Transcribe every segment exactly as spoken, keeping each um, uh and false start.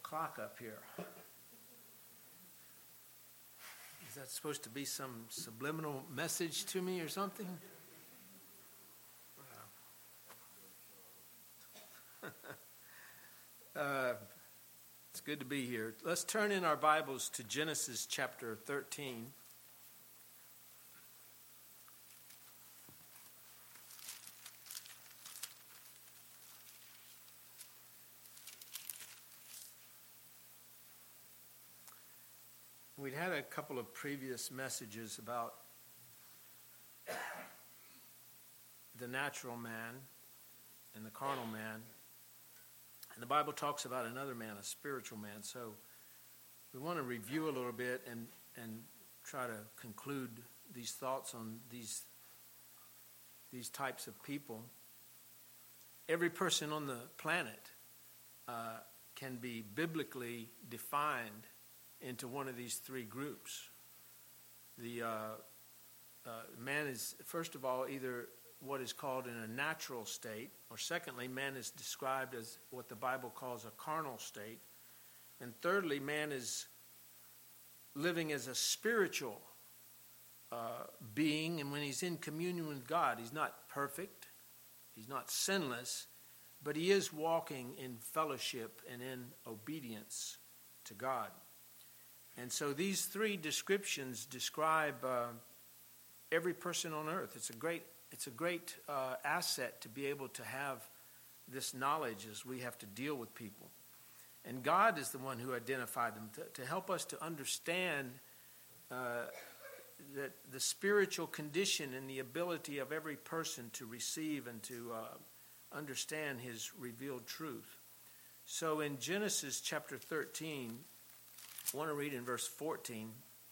clock up here. Is that supposed to be some subliminal message to me or something? uh, it's good to be here. Let's turn in our Bibles to Genesis chapter thirteen. We'd had a couple of previous messages about the natural man and the carnal man. And the Bible talks about another man, a spiritual man. So we want to review a little bit and, and try to conclude these thoughts on these, these types of people. Every person on the planet uh, can be biblically defined into one of these three groups. The uh, uh, man is, first of all, either what is called in a natural state, or secondly, man is described as what the Bible calls a carnal state, and thirdly, man is living as a spiritual uh, being, and when he's in communion with God, he's not perfect, he's not sinless, but he is walking in fellowship and in obedience to God. And so these three descriptions describe uh, every person on earth. It's a great, it's a great uh, asset to be able to have this knowledge as we have to deal with people. And God is the one who identified them to, to help us to understand uh, that the spiritual condition and the ability of every person to receive and to uh, understand his revealed truth. So in Genesis chapter thirteen, I want to read in verse fourteen.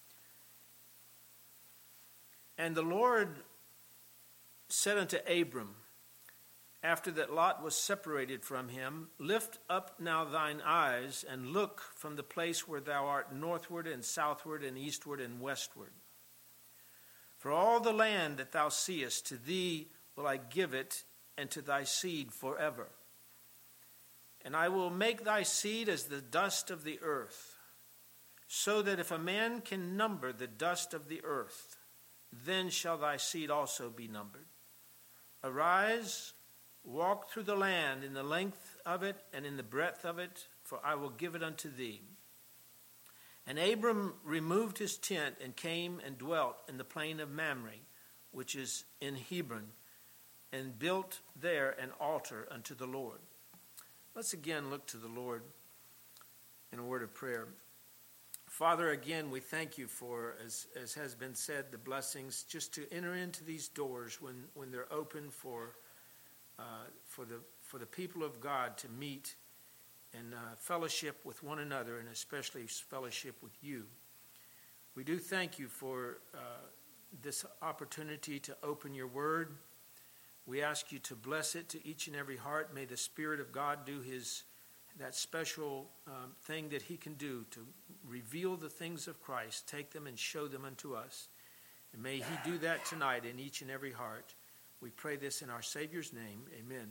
And the Lord said unto Abram, after that Lot was separated from him, lift up now thine eyes, and look from the place where thou art northward and southward and eastward and westward. For all the land that thou seest, to thee will I give it, and to thy seed forever. And I will make thy seed as the dust of the earth, so that if a man can number the dust of the earth, then shall thy seed also be numbered. Arise, walk through the land in the length of it and in the breadth of it, for I will give it unto thee. And Abram removed his tent and came and dwelt in the plain of Mamre, which is in Hebron, and built there an altar unto the Lord. Let's again look to the Lord in a word of prayer. Father, again, we thank you for, as, as has been said, the blessings, just to enter into these doors when, when they're open for uh, for the for the people of God to meet and uh, fellowship with one another, and especially fellowship with you. We do thank you for uh, this opportunity to open your word. We ask you to bless it to each and every heart. May the Spirit of God do his that special um, thing that he can do to reveal the things of Christ, take them and show them unto us. And may he do that tonight in each and every heart. We pray this in our Savior's name. Amen.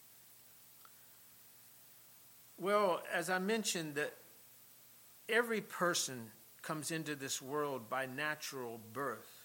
Well, as I mentioned, that every person comes into this world by natural birth.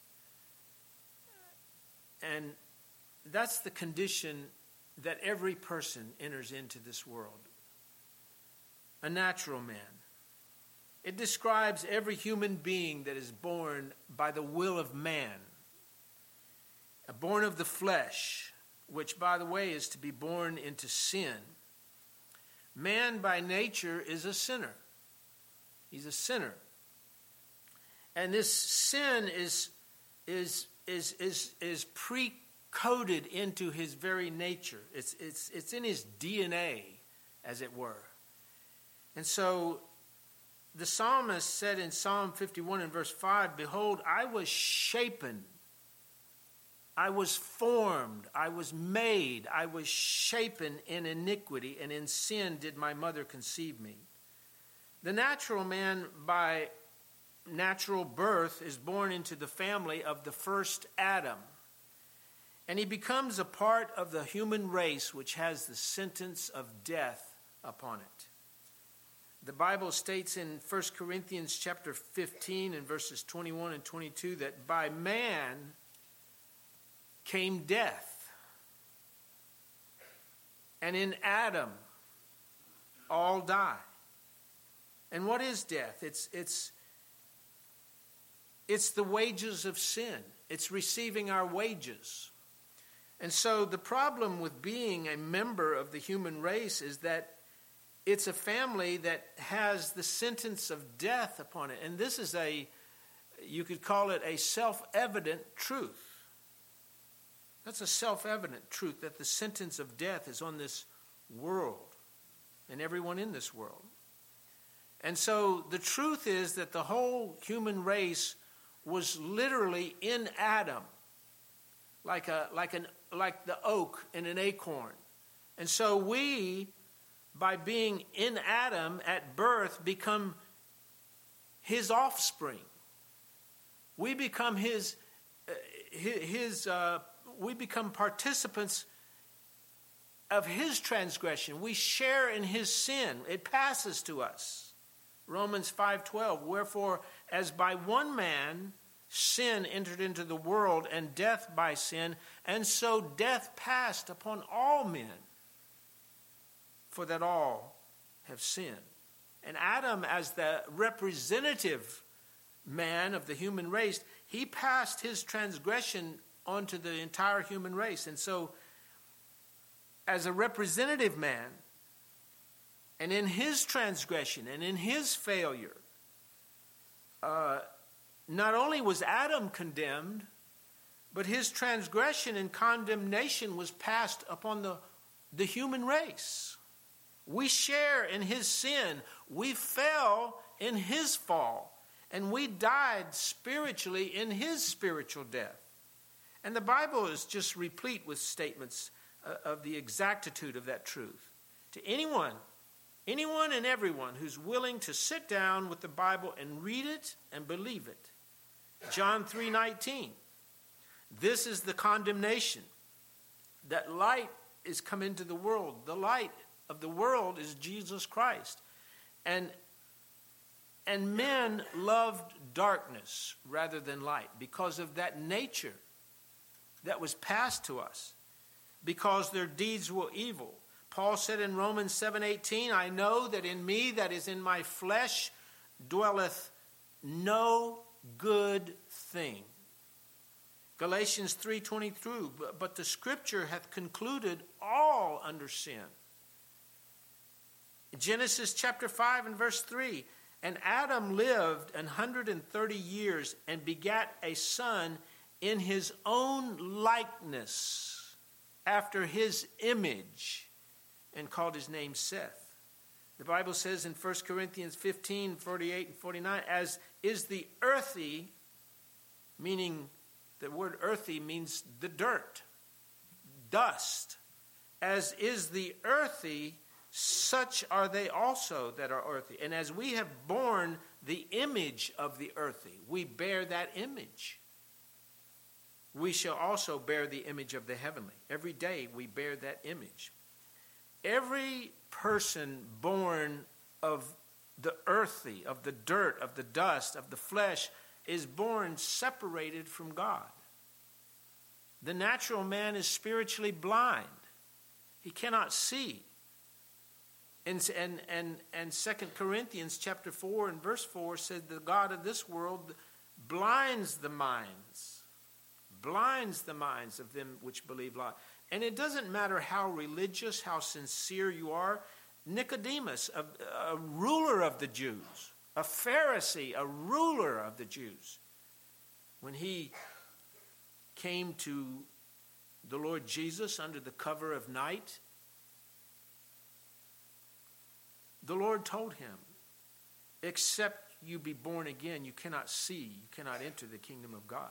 And that's the condition that every person enters into this world. A natural man. It describes every human being that is born by the will of man. Born of the flesh, which, by the way, is to be born into sin. Man by nature is a sinner. He's a sinner. And this sin is, is, is, is, is pre-coded into his very nature. It's, it's, it's in his D N A, as it were. And so the psalmist said in Psalm fifty-one and verse five, behold, I was shapen, I was formed, I was made, I was shapen in iniquity, and in sin did my mother conceive me. The natural man by natural birth is born into the family of the first Adam. And he becomes a part of the human race which has the sentence of death upon it. The Bible states in First Corinthians chapter fifteen and verses twenty-one and twenty-two that by man came death, and in Adam all die. And what is death? It's it's it's the wages of sin. It's receiving our wages. And so the problem with being a member of the human race is that it's a family that has the sentence of death upon it. And this is a, you could call it a self-evident truth. That's a self-evident truth, that the sentence of death is on this world and everyone in this world. And so the truth is that the whole human race was literally in Adam, like a like an like the oak in an acorn. And so we, by being in Adam at birth, become his offspring. We become his uh, his, his uh, we become participants of his transgression. We share in his sin. It passes to us. Romans five twelve, wherefore, as by one man sin entered into the world, and death by sin, and so death passed upon all men, for that all have sinned. And Adam, as the representative man of the human race, he passed his transgression onto the entire human race. And so, as a representative man, and in his transgression and in his failure, uh, not only was Adam condemned, but his transgression and condemnation was passed upon the, the human race. We share in his sin. We fell in his fall, and we died spiritually in his spiritual death. And the Bible is just replete with statements uh, of the exactitude of that truth. To anyone Anyone and everyone who's willing to sit down with the Bible and read it and believe it. John three nineteen. This is the condemnation, that light is come into the world. The light of the world is Jesus Christ. And, and men loved darkness rather than light because of that nature that was passed to us, because their deeds were evil. Paul said in Romans seven eighteen, I know that in me, that is in my flesh, dwelleth no good thing. Galatians three twenty-two, but the scripture hath concluded all under sin. Genesis chapter five and verse three, and Adam lived an hundred and thirty years and begat a son in his own likeness, after his image, and called his name Seth. The Bible says in First Corinthians fifteen, forty-eight and forty-nine, as is the earthy, meaning the word earthy means the dirt, dust. As is the earthy, such are they also that are earthy. And as we have borne the image of the earthy, we bear that image, we shall also bear the image of the heavenly. Every day we bear that image. Every person born of the earthy, of the dirt, of the dust, of the flesh, is born separated from God. The natural man is spiritually blind. He cannot see. And, and, and, and Second Corinthians chapter four and verse four said the God of this world blinds the minds, blinds the minds of them which believe not. And it doesn't matter how religious, how sincere you are. Nicodemus, a, a ruler of the Jews, a Pharisee, a ruler of the Jews, when he came to the Lord Jesus under the cover of night, the Lord told him, except you be born again, you cannot see, you cannot enter the kingdom of God.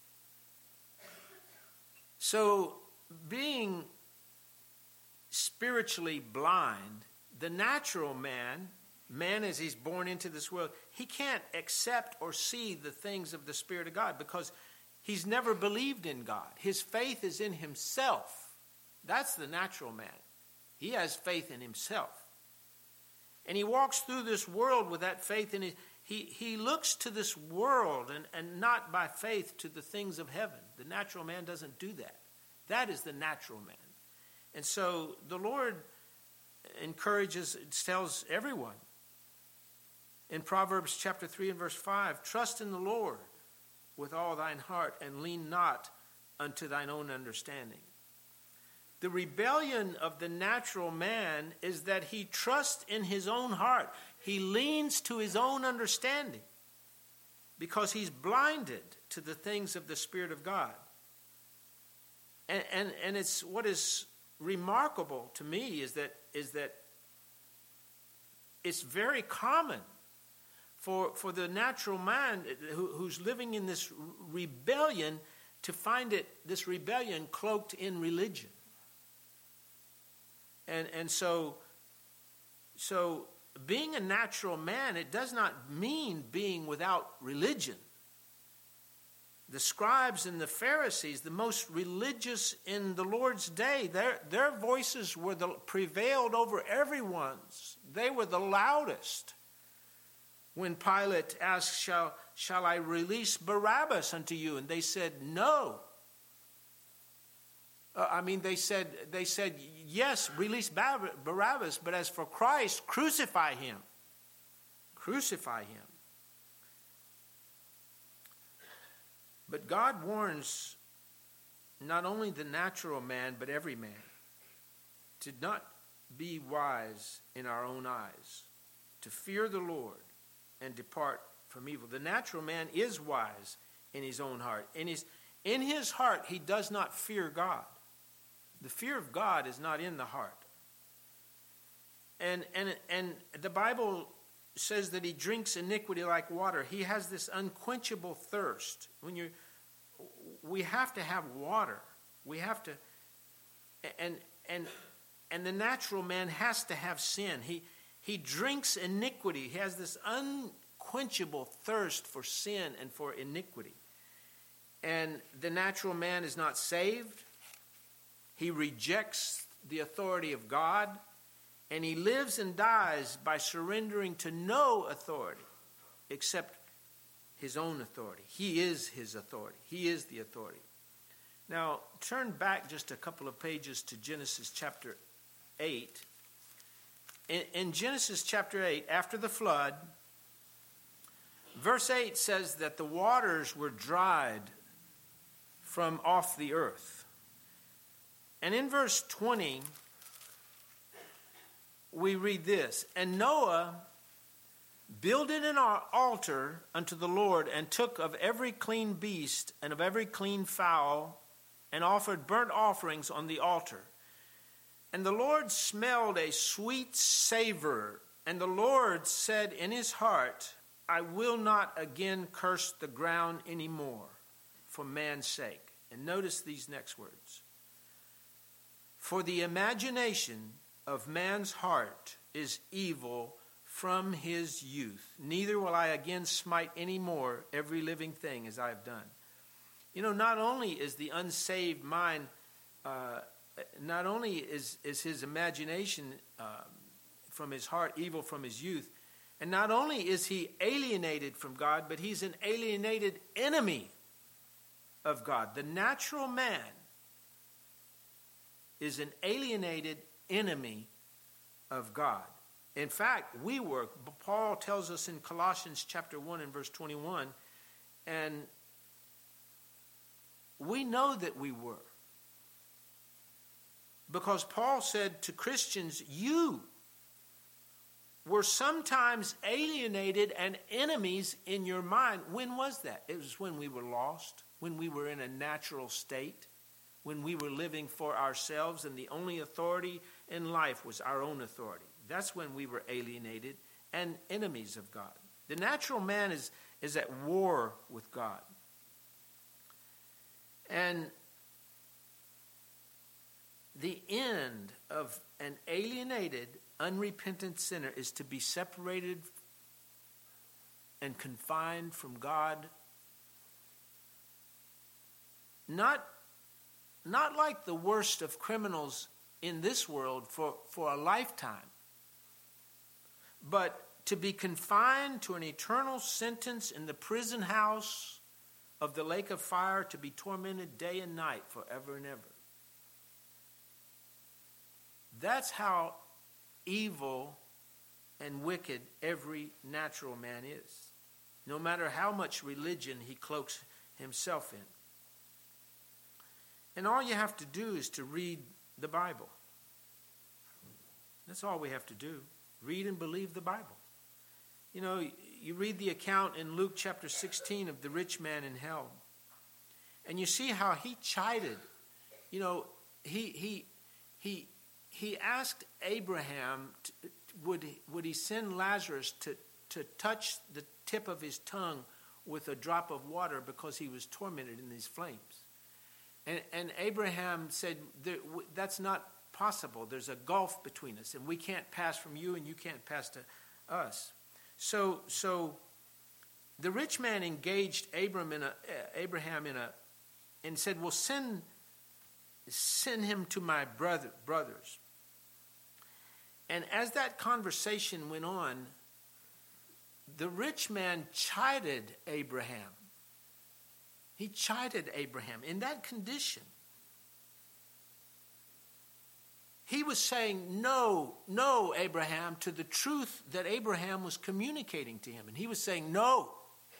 So, being spiritually blind, the natural man, man as he's born into this world, he can't accept or see the things of the Spirit of God because he's never believed in God. His faith is in himself. That's the natural man. He has faith in himself. And he walks through this world with that faith, and he, he, he looks to this world and, and not by faith to the things of heaven. The natural man doesn't do that. That is the natural man. And so the Lord encourages, tells everyone in Proverbs chapter three and verse five, trust in the Lord with all thine heart and lean not unto thine own understanding. The rebellion of the natural man is that he trusts in his own heart. He leans to his own understanding because he's blinded to the things of the Spirit of God. And, and, and it's what is remarkable to me is that is that it's very common for, for the natural man who, who's living in this rebellion to find it, this rebellion cloaked in religion. And and so, so being a natural man, it does not mean being without religion. The scribes and the Pharisees, the most religious in the Lord's day, their, their voices were the, prevailed over everyone's. They were the loudest. When Pilate asked, shall, shall I release Barabbas unto you? And they said, no. Uh, I mean, they said, they said, yes, release Barabbas, but as for Christ, crucify him. Crucify him. But God warns not only the natural man, but every man to not be wise in our own eyes, to fear the Lord and depart from evil. The natural man is wise in his own heart. In his, in his heart, he does not fear God. The fear of God is not in the heart. And, and, and the Bible says that he drinks iniquity like water. He has this unquenchable thirst. When you, we have to have water. We have to, and and and the natural man has to have sin. He he drinks iniquity. He has this unquenchable thirst for sin and for iniquity. And the natural man is not saved. He rejects the authority of God. And he lives and dies by surrendering to no authority except his own authority. He is his authority. He is the authority. Now, turn back just a couple of pages to Genesis chapter eight. In, in Genesis chapter eight, after the flood, verse eight says that the waters were dried from off the earth. And in verse twenty, we read this, and Noah builded an altar unto the Lord, and took of every clean beast and of every clean fowl, and offered burnt offerings on the altar. And the Lord smelled a sweet savor, and the Lord said in his heart, I will not again curse the ground any more for man's sake. And notice these next words. For the imagination of man's heart is evil from his youth. Neither will I again smite any more every living thing as I have done. You know, not only is the unsaved mind, uh, not only is, is his imagination uh, from his heart evil from his youth, and not only is he alienated from God, but he's an alienated enemy of God. The natural man is an alienated enemy of God. In fact, we were, Paul tells us in Colossians chapter one and verse twenty-one, and we know that we were. Because Paul said to Christians, you were sometimes alienated and enemies in your mind. When was that? It was when we were lost, when we were in a natural state, when we were living for ourselves, and the only authority in life was our own authority. That's when we were alienated and enemies of God. The natural man is, is at war with God. And the end of an alienated, unrepentant sinner is to be separated and confined from God. Not, not like the worst of criminals in this world for, for a lifetime, but to be confined to an eternal sentence in the prison house of the lake of fire, to be tormented day and night forever and ever. That's how evil and wicked every natural man is, no matter how much religion he cloaks himself in. And all you have to do is to read the Bible. That's all we have to do. Read and believe the Bible. You know, you read the account in Luke chapter sixteen of the rich man in hell, and you see how he chided. You know, he he he he asked Abraham, to, would would he send Lazarus to to touch the tip of his tongue with a drop of water because he was tormented in these flames. And, and Abraham said, that's not possible. There's a gulf between us, and we can't pass from you, and you can't pass to us. So, so the rich man engaged Abraham in a, Abraham in a, and said, "Well, send, send him to my brother, brothers." And as that conversation went on, the rich man chided Abraham. He chided Abraham in that condition. He was saying no, no, Abraham, to the truth that Abraham was communicating to him. And he was saying no.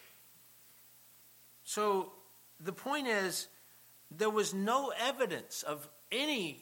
So the point is, there was no evidence of any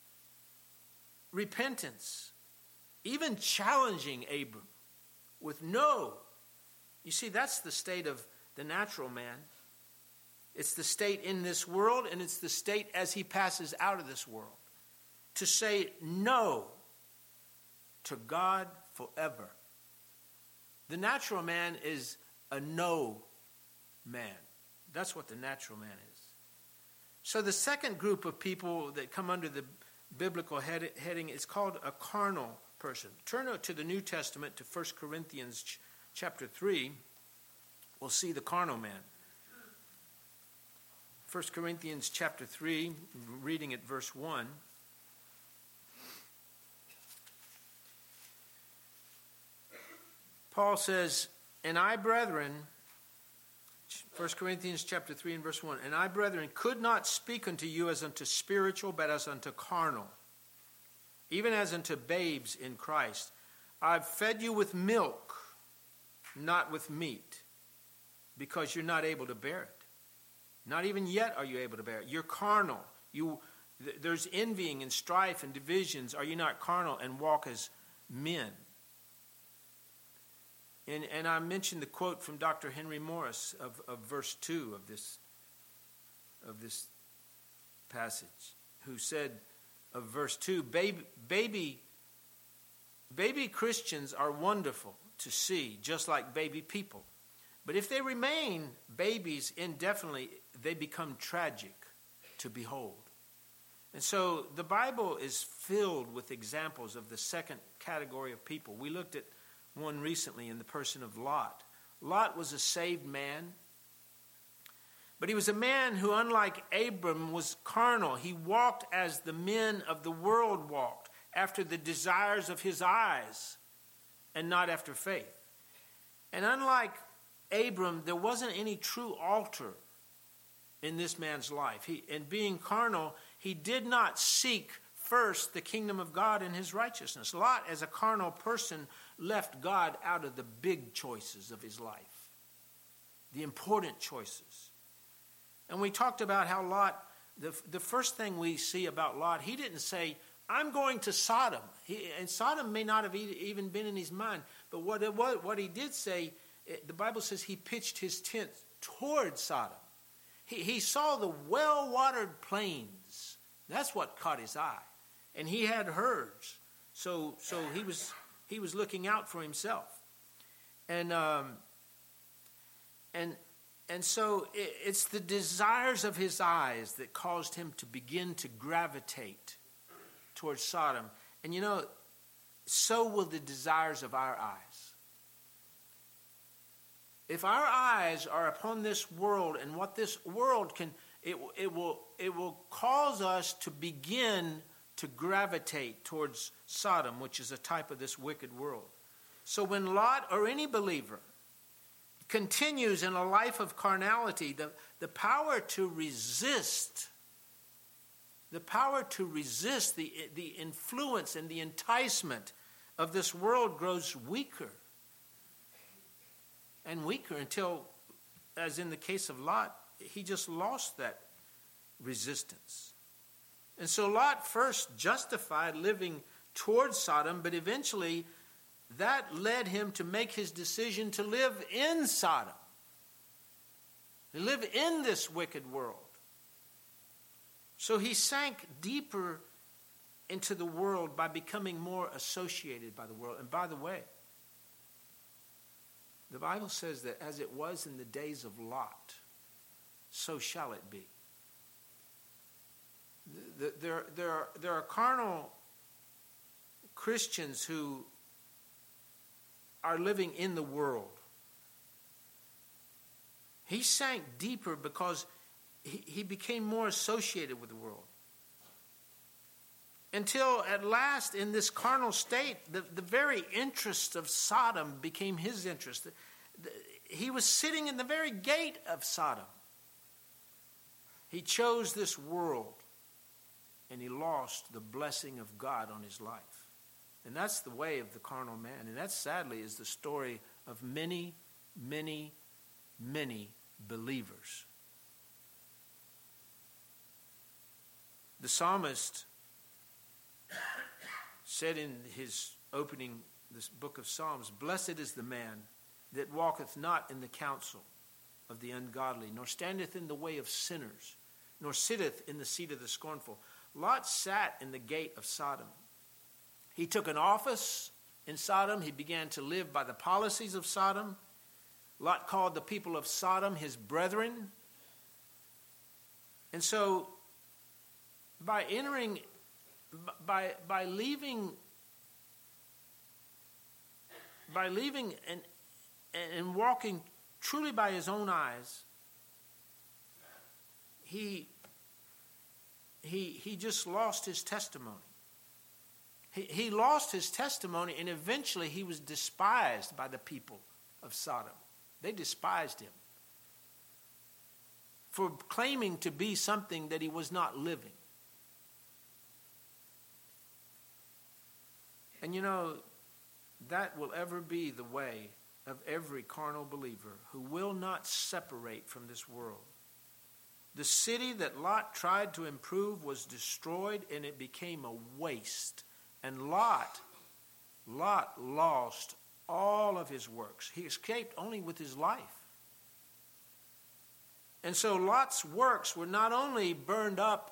repentance, even challenging Abram with no. You see, that's the state of the natural man. It's the state in this world, and it's the state as he passes out of this world. To say no to God forever. The natural man is a no man. That's what the natural man is. So the second group of people that come under the biblical head, heading is called a carnal person. Turn to the New Testament to First Corinthians ch- chapter three. We'll see the carnal man. First Corinthians chapter three, reading at verse one. Paul says, "And I, brethren," First Corinthians chapter three and verse one, "And I, brethren, could not speak unto you as unto spiritual, but as unto carnal, even as unto babes in Christ. I've fed you with milk, not with meat, because you're not able to bear it. Not even yet are you able to bear it. You're carnal. You, th- there's envying and strife and divisions. Are you not carnal and walk as men?" And, and I mentioned the quote from Doctor Henry Morris of, of verse two of this, of this passage, who said of verse two, baby, baby, baby Christians are wonderful to see, just like baby people. But if they remain babies indefinitely, they become tragic to behold. And so the Bible is filled with examples of the second category of people. We looked at one recently in the person of Lot. Lot was a saved man, but he was a man who, unlike Abram, was carnal. He walked as the men of the world walked, after the desires of his eyes and not after faith. And unlike Abram, there wasn't any true altar in this man's life. He, and being carnal, he did not seek first the kingdom of God and his righteousness. Lot, as a carnal person, left God out of the big choices of his life, the important choices. And we talked about how Lot, the, the first thing we see about Lot, he didn't say, "I'm going to Sodom." He, and Sodom may not have even been in his mind, but what, it was, what he did say, it, the Bible says he pitched his tent toward Sodom. He, he saw the well-watered plains. That's what caught his eye. And he had herds. So so he was he was looking out for himself. And um, and and so it, it's the desires of his eyes that caused him to begin to gravitate towards Sodom. And you know, so will the desires of our eyes. If our eyes are upon this world and what this world can, it, it will it will cause us to begin to gravitate towards Sodom, which is a type of this wicked world. So when Lot or any believer continues in a life of carnality, the, the power to resist, the power to resist the, the influence and the enticement of this world grows weaker and weaker until, as in the case of Lot, he just lost that resistance. And so Lot first justified living towards Sodom, but eventually that led him to make his decision to live in Sodom, to live in this wicked world. So he sank deeper into the world by becoming more associated by the world. And by the way, the Bible says that as it was in the days of Lot, so shall it be. There, there, are, there are carnal Christians who are living in the world. He sank deeper because he, he became more associated with the world. Until at last, in this carnal state, the, the very interest of Sodom became his interest. The, the, he was sitting in the very gate of Sodom. He chose this world, and he lost the blessing of God on his life. And that's the way of the carnal man. And that, sadly, is the story of many, many, many believers. The psalmist said in his opening, this book of Psalms, "Blessed is the man that walketh not in the counsel of the ungodly, nor standeth in the way of sinners, nor sitteth in the seat of the scornful." Lot sat in the gate of Sodom. He took an office in Sodom. He began to live by the policies of Sodom. Lot called the people of Sodom his brethren. And so by entering, by, by leaving, by leaving and, and walking truly by his own eyes, he, he, he just lost his testimony. He, he lost his testimony, and eventually he was despised by the people of Sodom. They despised him for claiming to be something that he was not living. And you know, that will ever be the way of every carnal believer who will not separate from this world. The city that Lot tried to improve was destroyed, and it became a waste. And Lot, Lot lost all of his works. He escaped only with his life. And so Lot's works were not only burned up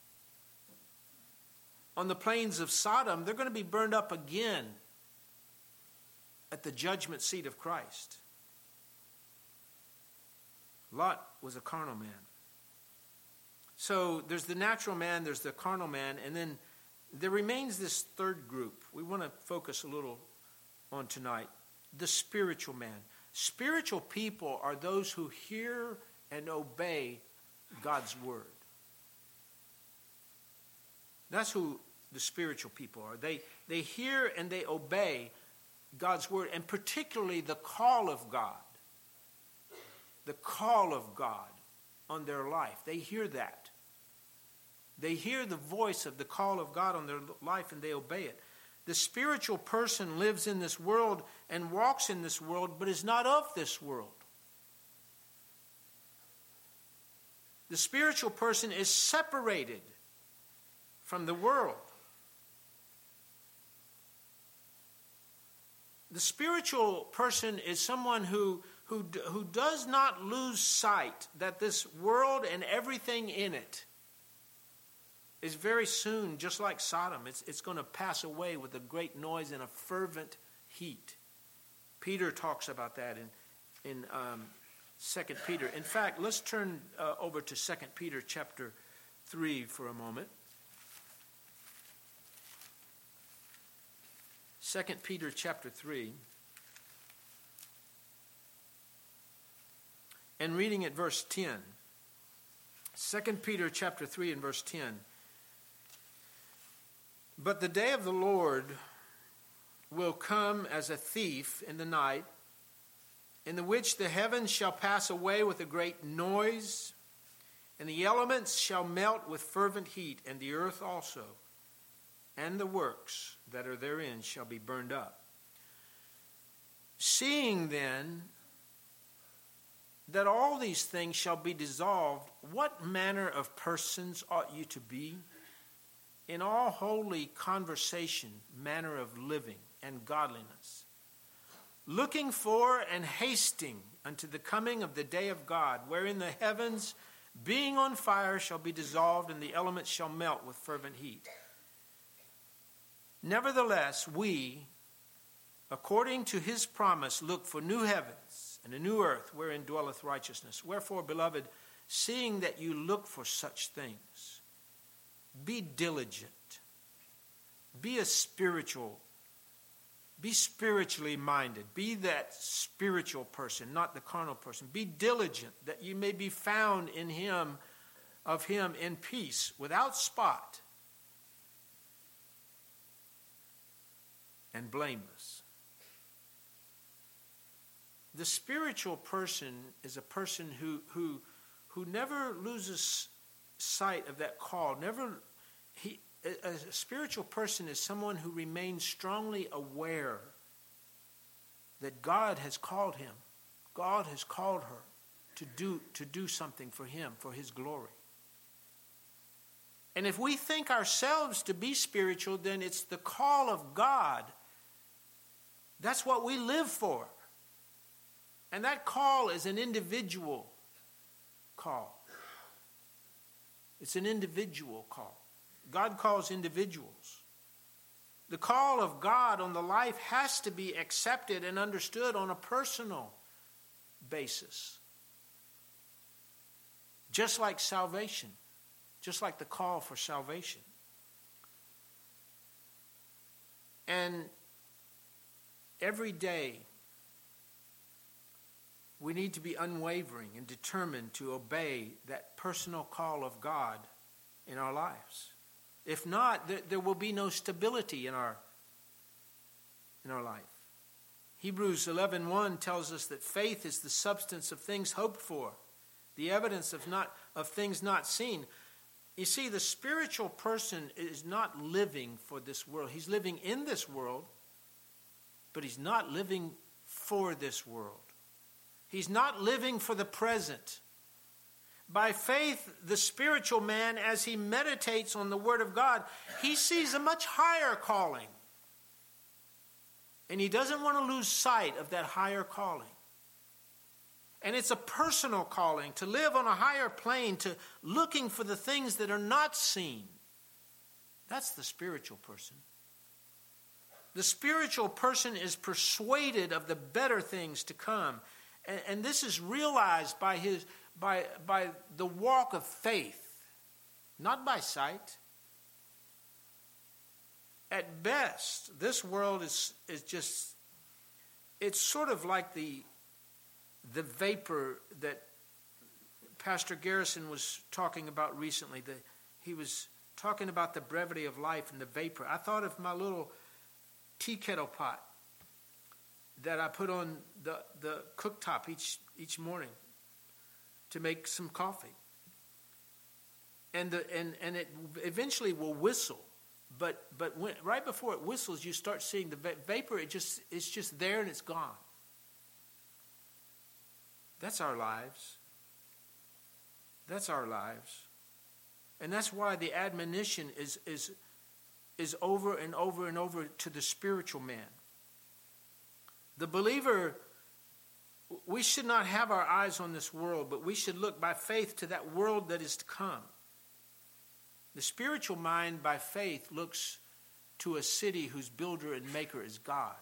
on the plains of Sodom, they're going to be burned up again at the judgment seat of Christ. Lot was a carnal man. So there's the natural man, there's the carnal man, and then there remains this third group we want to focus a little on tonight, the spiritual man. Spiritual people are those who hear and obey God's word. That's who the spiritual people are. They, they hear and they obey God's word, and particularly the call of God. The call of God on their life. They hear that. They hear the voice of the call of God on their life and they obey it. The spiritual person lives in this world and walks in this world, but is not of this world. The spiritual person is separated from the world. The spiritual person is someone who, who, who does not lose sight that this world and everything in it is very soon, just like Sodom, it's, it's going to pass away with a great noise and a fervent heat. Peter talks about that in, in um, Second Peter. In fact, let's turn uh, over to Second Peter chapter three for a moment. Second Peter chapter three. And reading at verse ten. Second Peter chapter three and verse ten. "But the day of the Lord will come as a thief in the night, in the which the heavens shall pass away with a great noise, and the elements shall melt with fervent heat, and the earth also, and the works that are therein shall be burned up. Seeing then that all these things shall be dissolved, what manner of persons ought you to be? In all holy conversation, manner of living, and godliness, looking for and hasting unto the coming of the day of God, wherein the heavens, being on fire, shall be dissolved, and the elements shall melt with fervent heat. Nevertheless, we, according to his promise, look for new heavens and a new earth, wherein dwelleth righteousness. Wherefore, beloved, seeing that you look for such things, be diligent, be a spiritual Be spiritually minded. Be that spiritual person, not the carnal person. Be diligent that you may be found in him, of him in peace, without spot, and blameless. The spiritual person is a person who who who never loses sight of that call. Never he. A spiritual person is someone who remains strongly aware that God has called him. God has called her to do, to do something for him, for his glory. And if we think ourselves to be spiritual, then it's the call of God. That's what we live for. And that call is an individual call. It's an individual call. God calls individuals. The call of God on the life has to be accepted and understood on a personal basis. Just like salvation. Just like the call for salvation. And every day, we need to be unwavering and determined to obey that personal call of God in our lives. If not, there, there will be no stability in our, in our life. Hebrews eleven one tells us that faith is the substance of things hoped for, the evidence of not of things not seen. You see, the spiritual person is not living for this world. He's living in this world, but he's not living for this world. He's not living for the present. By faith, the spiritual man, as he meditates on the Word of God, he sees a much higher calling. And he doesn't want to lose sight of that higher calling. And it's a personal calling to live on a higher plane, to looking for the things that are not seen. That's the spiritual person. The spiritual person is persuaded of the better things to come. And, and this is realized by his by by the walk of faith, not by sight. At best, this world is is just, it's sort of like the the vapor that Pastor Garrison was talking about recently. The, he was talking about the brevity of life and the vapor. I thought of my little tea kettle pot that I put on the, the cooktop each each morning to make some coffee. And the and, and it eventually will whistle. But but when, right before it whistles, you start seeing the vapor. It just it's just there and it's gone. That's our lives. That's our lives. And that's why the admonition is is is over and over and over to the spiritual man. The believer, we should not have our eyes on this world, but we should look by faith to that world that is to come. The spiritual mind, by faith, looks to a city whose builder and maker is God.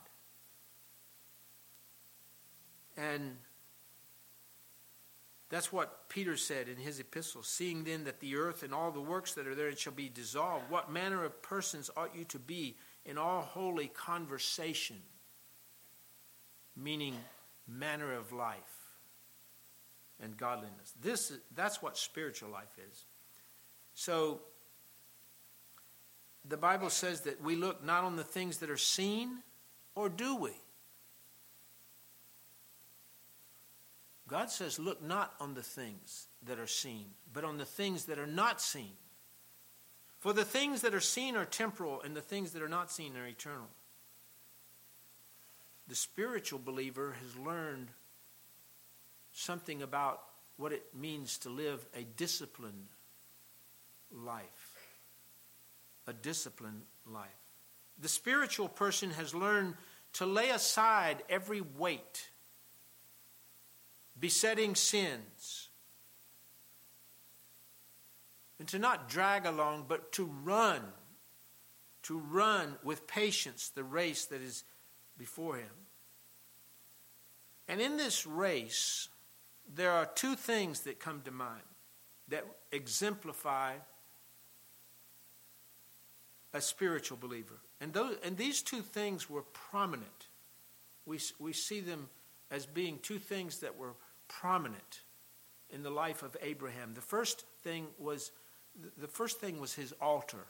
And that's what Peter said in his epistle. Seeing then that the earth and all the works that are therein shall be dissolved, what manner of persons ought you to be in all holy conversation? Meaning manner of life and godliness. This that's what spiritual life is. So the Bible says that we look not on the things that are seen, Or do we? God says, look not on the things that are seen, but on the things that are not seen. For the things that are seen are temporal, and the things that are not seen are eternal. The spiritual believer has learned something about what it means to live a disciplined life. A disciplined life. The spiritual person has learned to lay aside every weight, besetting sins, and to not drag along, but to run, to run with patience the race that is before him. And in this race, there are two things that come to mind that exemplify a spiritual believer. And those, and these two things were prominent. We, we see them as being two things that were prominent in the life of Abraham. The first thing was the first thing was his altar.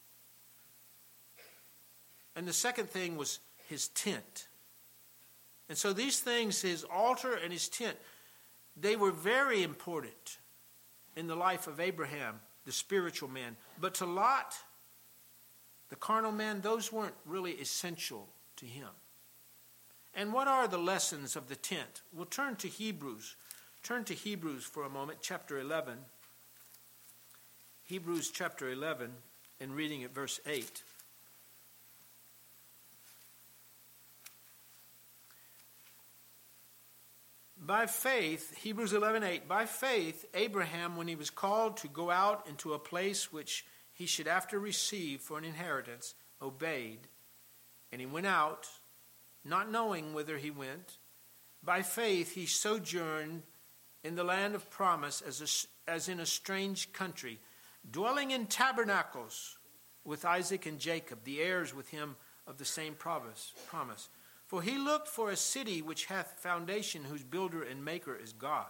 And the second thing was his tent. And so these things, his altar and his tent, they were very important in the life of Abraham, the spiritual man. But to Lot, the carnal man, those weren't really essential to him. And what are the lessons of the tent? We'll turn to Hebrews. Turn to Hebrews for a moment, chapter eleven. Hebrews chapter eleven, and reading at verse eight. By faith, Hebrews eleven eight, by faith, Abraham, when he was called to go out into a place which he should after receive for an inheritance, obeyed. And he went out, not knowing whither he went. By faith, he sojourned in the land of promise as, a, as in a strange country, dwelling in tabernacles with Isaac and Jacob, the heirs with him of the same promise. promise. For he looked for a city which hath foundation, whose builder and maker is God.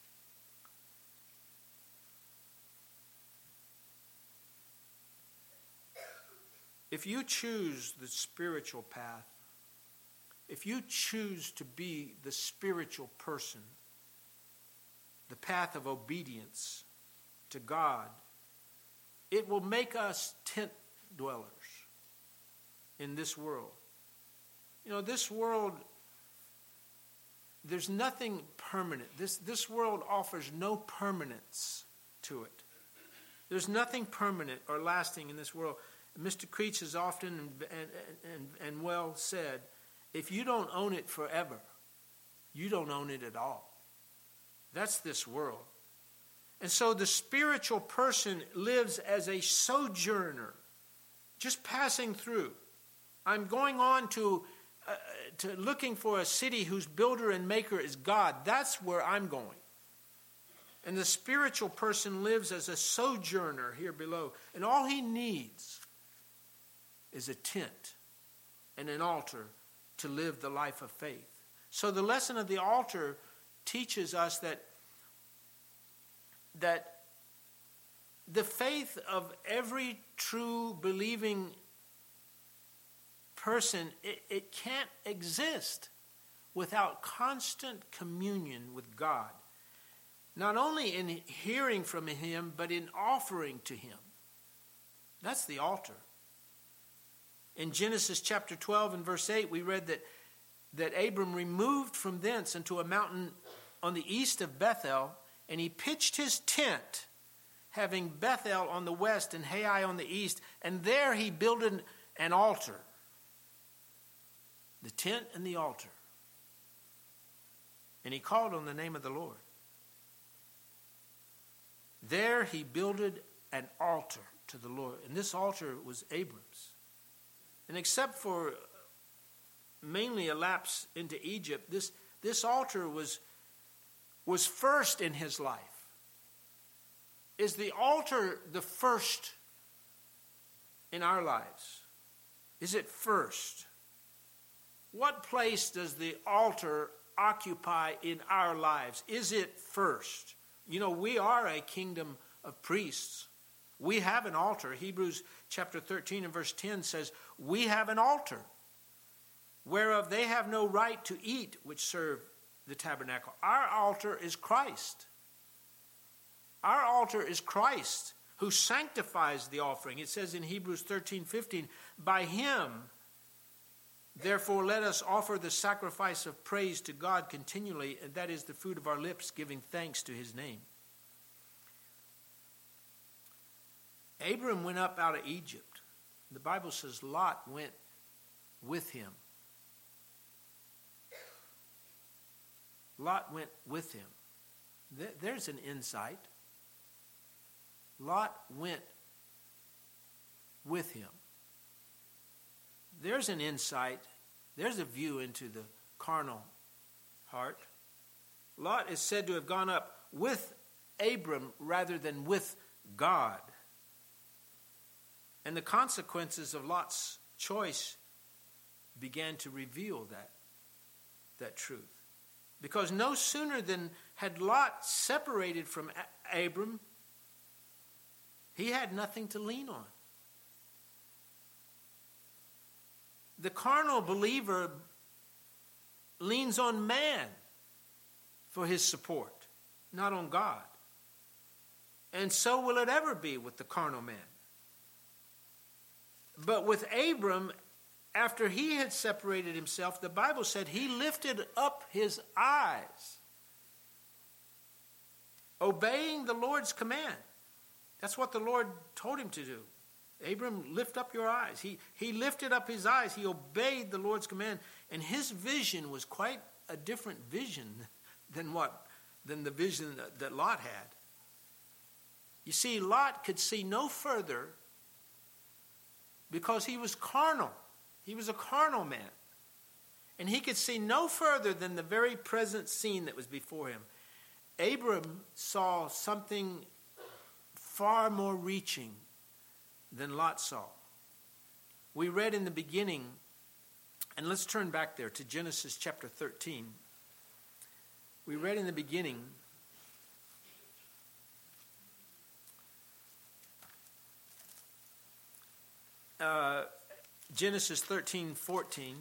If you choose the spiritual path, if you choose to be the spiritual person, the path of obedience to God, it will make us tent dwellers in this world. You know, this world, there's nothing permanent. This, this world offers no permanence to it. There's nothing permanent or lasting in this world. Mister Creech has often and, and, and, and well said, if you don't own it forever, you don't own it at all. That's this world. And so the spiritual person lives as a sojourner, just passing through. I'm going on to, uh, to looking for a city whose builder and maker is God. That's where I'm going. And the spiritual person lives as a sojourner here below. And all he needs is a tent and an altar to live the life of faith. So the lesson of the altar teaches us that that the faith of every true believing person, it, it can't exist without constant communion with God. Not only in hearing from him, but in offering to him. That's the altar. In Genesis chapter twelve and verse eight, we read that, that Abram removed from thence unto a mountain on the east of Bethel, and he pitched his tent, having Bethel on the west and Hai on the east, and there he builded an altar. The tent and the altar. And he called on the name of the Lord. There he builded an altar to the Lord. And this altar was Abram's. And except for mainly a lapse into Egypt, this, this altar was, was first in his life. Is the altar the first in our lives? Is it first? What place does the altar occupy in our lives? Is it first? You know, we are a kingdom of priests. We have an altar. Hebrews chapter thirteen and verse ten says, we have an altar. whereof they have no right to eat, which serve the tabernacle. Our altar is Christ. Our altar is Christ, who sanctifies the offering. It says in Hebrews thirteen fifteen, by him, therefore, let us offer the sacrifice of praise to God continually, and that is the fruit of our lips, giving thanks to his name. Abram went up out of Egypt. The Bible says Lot went with him. Lot went with him. There's an insight. Lot went with him. There's an insight. There's a view into the carnal heart. Lot is said to have gone up with Abram rather than with God. And the consequences of Lot's choice began to reveal that, that truth. Because no sooner than had Lot separated from Abram, he had nothing to lean on. The carnal believer leans on man for his support, not on God. And so will it ever be with the carnal man. But with Abram, after he had separated himself, the Bible said he lifted up his eyes, obeying the Lord's command. That's what the Lord told him to do. Abram, lift up your eyes. He, he lifted up his eyes. He obeyed the Lord's command. And his vision was quite a different vision than what than the vision that, that Lot had. You see, Lot could see no further because he was carnal. He was a carnal man. And he could see no further than the very present scene that was before him. Abram saw something far more reaching than Lot saw. We read in the beginning, and let's turn back there to Genesis chapter thirteen. We read in the beginning, uh, Genesis thirteen fourteen.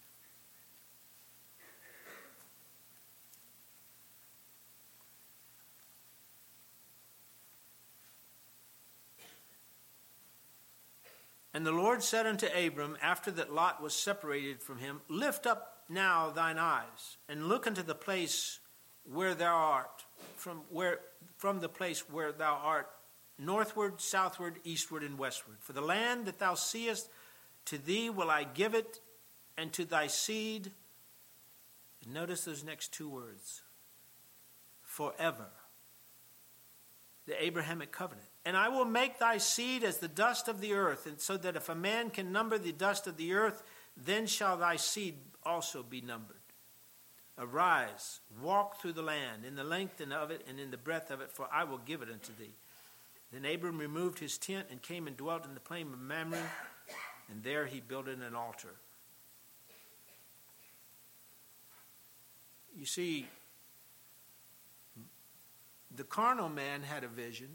And the Lord said unto Abram, after that Lot was separated from him, lift up now thine eyes, and look unto the place where thou art, from where from the place where thou art, northward, southward, eastward, and westward. For the land that thou seest, to thee will I give it, and to thy seed. And notice those next two words. Forever. The Abrahamic covenant. And I will make thy seed as the dust of the earth, and so that if a man can number the dust of the earth, then shall thy seed also be numbered. Arise, walk through the land, in the length of it and in the breadth of it, for I will give it unto thee. Then Abram removed his tent and came and dwelt in the plain of Mamre, and there he builded an altar. You see, the carnal man had a vision.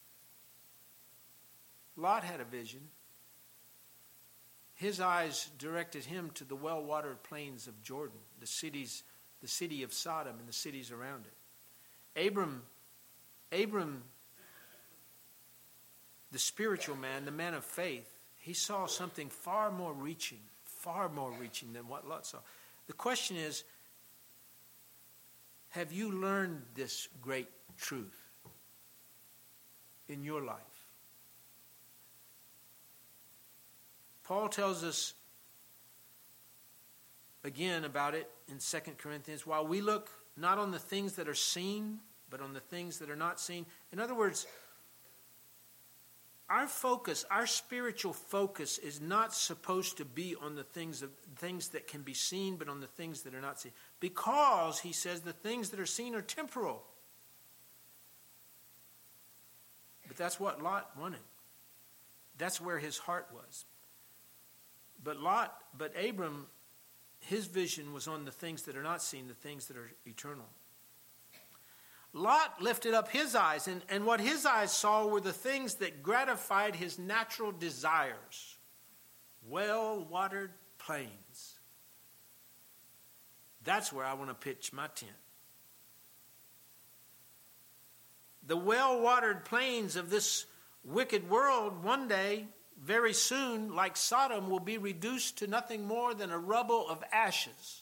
Lot had a vision. His eyes directed him to the well-watered plains of Jordan, the cities, the city of Sodom and the cities around it. Abram, Abram, the spiritual man, the man of faith, he saw something far more reaching, far more reaching than what Lot saw. The question is, have you learned this great truth in your life? Paul tells us again about it in Second Corinthians, while we look not on the things that are seen, but on the things that are not seen. In other words, our focus, our spiritual focus is not supposed to be on the things of things that can be seen, but on the things that are not seen. Because, he says, the things that are seen are temporal. But that's what Lot wanted. That's where his heart was. But Lot, but Abram, his vision was on the things that are not seen, the things that are eternal. Lot lifted up his eyes, and, and what his eyes saw were the things that gratified his natural desires. Well-watered plains, That's where I want to pitch my tent. The well-watered plains of this wicked world, one day, very soon, like Sodom, will be reduced to nothing more than a rubble of ashes.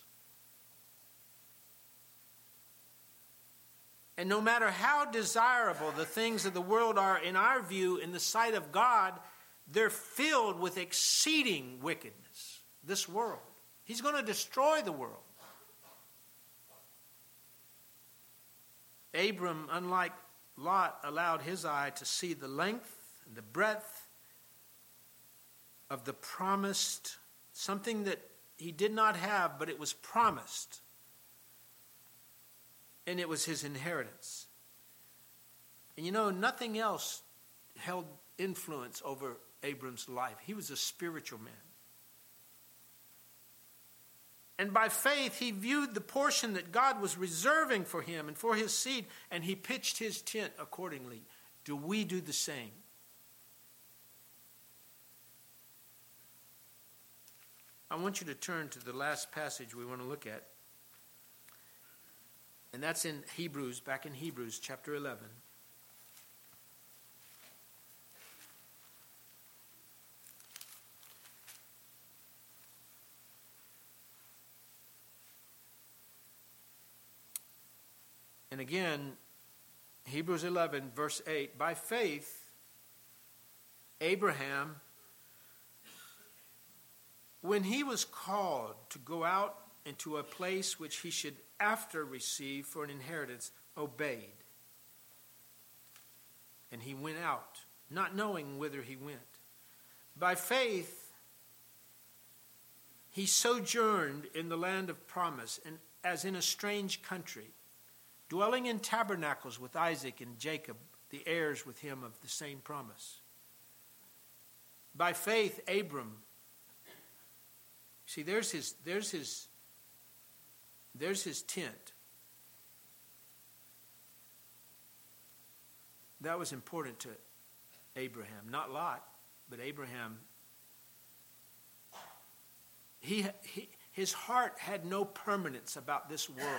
And no matter how desirable the things of the world are in our view, in the sight of God, they're filled with exceeding wickedness. This world. He's going to destroy the world. Abram, unlike Lot, allowed his eye to see the length and the breadth of the promised, something that he did not have, but it was promised. And it was his inheritance. And you know, nothing else held influence over Abram's life. He was a spiritual man. And by faith, he viewed the portion that God was reserving for him and for his seed, and he pitched his tent accordingly. Do we do the same? I want you to turn to the last passage we want to look at. And that's in Hebrews, back in Hebrews chapter eleven. And again, Hebrews eleven, verse eight, by faith, Abraham, when he was called to go out into a place which he should after receive for an inheritance, obeyed. And he went out, not knowing whither he went. By faith, he sojourned in the land of promise, and as in a strange country, dwelling in tabernacles with Isaac and Jacob, the heirs with him of the same promise. By faith, Abram, see, there's his, there's his, there's his tent. That was important to Abraham, not Lot, but Abraham. He, he, his heart had no permanence about this world.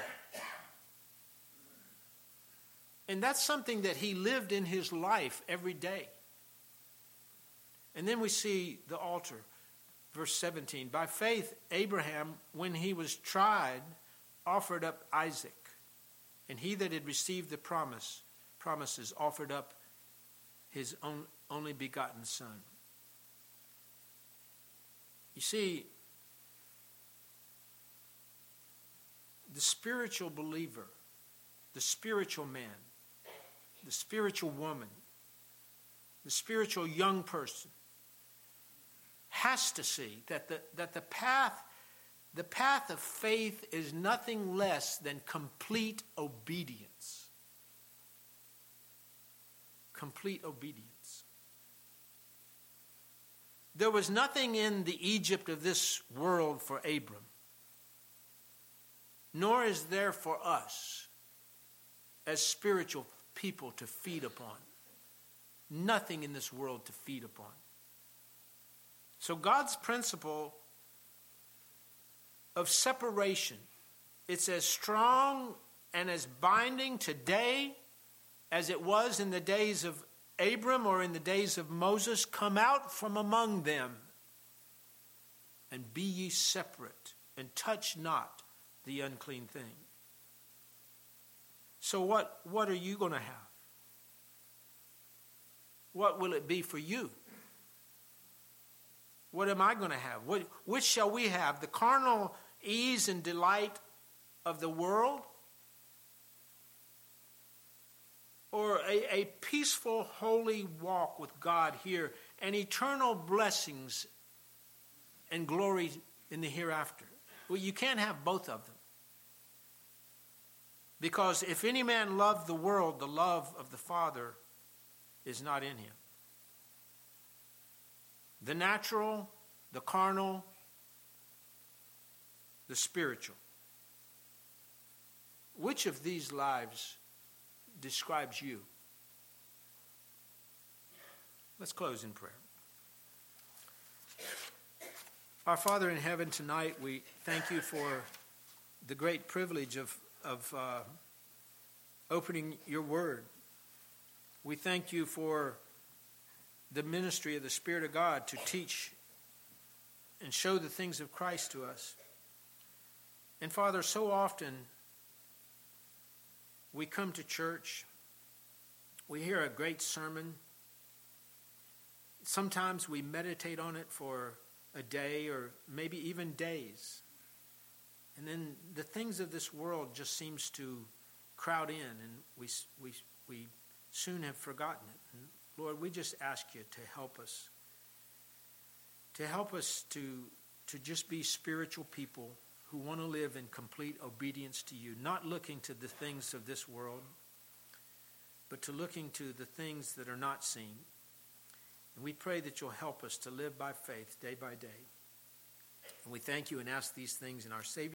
And that's something that he lived in his life every day. And then we see the altar, verse seventeen. By faith, Abraham, when he was tried, offered up Isaac. And he that had received the promise, promises offered up his own only begotten son. You see, the spiritual believer, the spiritual man, the spiritual woman, the spiritual young person has to see that the, that the path, the path of faith is nothing less than complete obedience. Complete obedience. There was nothing in the Egypt of this world for Abram, nor is there for us as spiritual people to feed upon. Nothing in this world to feed upon. So God's principle of separation, it's as strong and as binding today as it was in the days of Abram or in the days of Moses. Come out from among them and be ye separate and touch not the unclean thing. So what, what are you going to have? What will it be for you? What am I going to have? What, which shall we have? The carnal ease and delight of the world? Or a, a peaceful, holy walk with God here and eternal blessings and glory in the hereafter? Well, you can't have both of them. Because if any man love the world, the love of the Father is not in him. The natural, the carnal, the spiritual. Which of these lives describes you? Let's close in prayer. Our Father in heaven, tonight we thank you for the great privilege of, of uh, opening your word. We thank you for the ministry of the Spirit of God to teach and show the things of Christ to us. And Father, so often we come to church, we hear a great sermon. Sometimes we meditate on it for a day or maybe even days. And then the things of this world just seems to crowd in, and we we we soon have forgotten it. And Lord, we just ask you to help us. To help us to, to just be spiritual people who want to live in complete obedience to you, not looking to the things of this world, but to looking to the things that are not seen. And we pray that you'll help us to live by faith day by day. And we thank you and ask these things in our Savior.